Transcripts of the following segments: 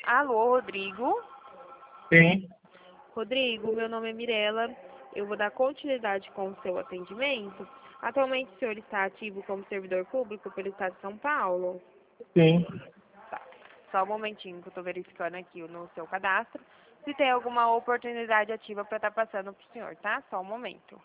Alô, Rodrigo? Sim, Rodrigo, meu nome é Mirela. Eu vou dar continuidade com o seu atendimento. Atualmente o senhor está ativo como servidor público pelo Estado de São Paulo? sim. Tá. Só um momentinho que eu estou verificando aqui no seu cadastro. Se tem alguma oportunidade ativa para estar passando para o senhor, tá? Só um momento.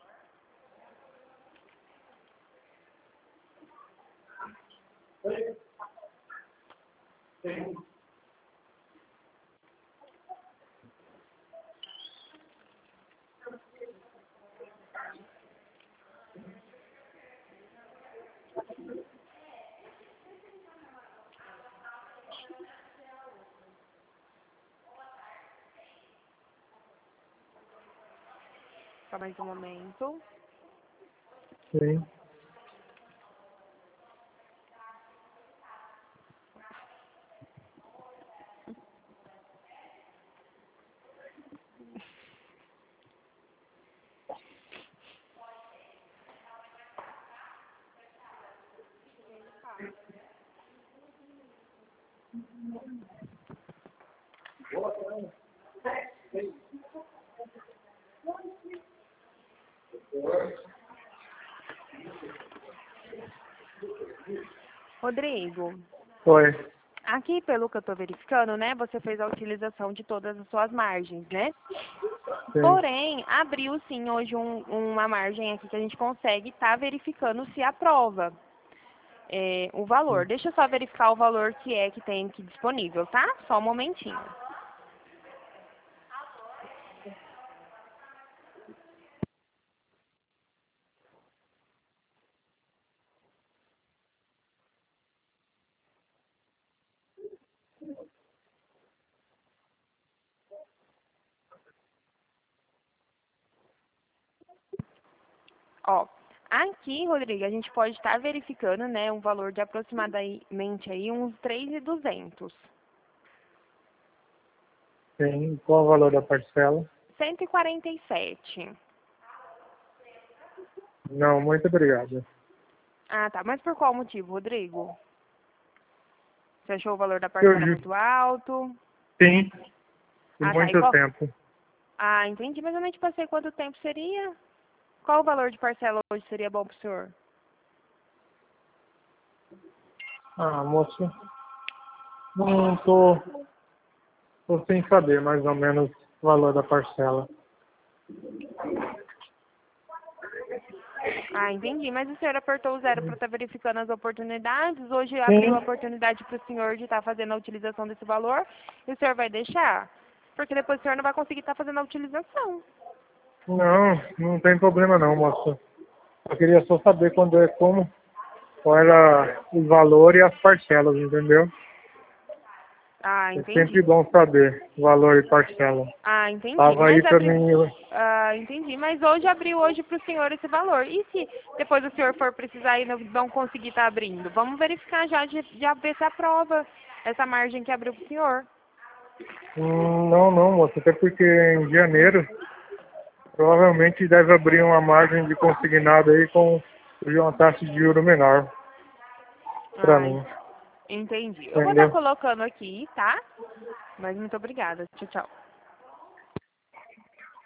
Só mais um momento. Sim. Rodrigo, Oi. aqui pelo que eu estou verificando, né, você fez a utilização de todas as suas margens, né? Sim. Porém, abriu sim hoje uma margem aqui que a gente consegue estar verificando se aprova o valor. Deixa eu só verificar o valor que tem aqui disponível, tá? Só um momentinho. Ó, aqui, Rodrigo, a gente pode estar verificando, né, um valor de aproximadamente aí uns 3.200. Sim. Qual o valor da parcela? 147. Não, muito obrigado. Ah, tá. Mas por qual motivo, Rodrigo? Você achou o valor da Eu, parcela muito alto? sim, e Ah, tá. muito tempo. Ah, entendi. Mas eu nem te passei quanto tempo seria. Qual o valor de parcela hoje seria bom pro senhor? Ah, moço, não tô sem saber mais ou menos o valor da parcela. Ah, entendi. Mas o senhor apertou o zero para estar verificando as oportunidades. Hoje abriu a Sim. oportunidade para o senhor de estar fazendo a utilização desse valor. E o senhor vai deixar? Porque depois o senhor não vai conseguir estar fazendo a utilização. Não, não tem problema não, moço. Eu queria só saber qual era o valor e as parcelas, entendeu? Ah, É sempre entendi. bom saber o valor e parcela. Ah, entendi. Tava aí Mas pra abriu. mim. Ah, entendi. Mas hoje abriu hoje para o senhor esse valor. E se depois o senhor for precisar e não conseguir estar abrindo? Vamos verificar já ver se aprova essa margem que abriu para o senhor. Não, moço. Até porque em janeiro provavelmente deve abrir uma margem de consignado aí com uma taxa de juro menor pra Ah, mim. entendi. Eu vou estar Entendeu? colocando aqui, tá? Mas muito obrigada. Tchau, tchau.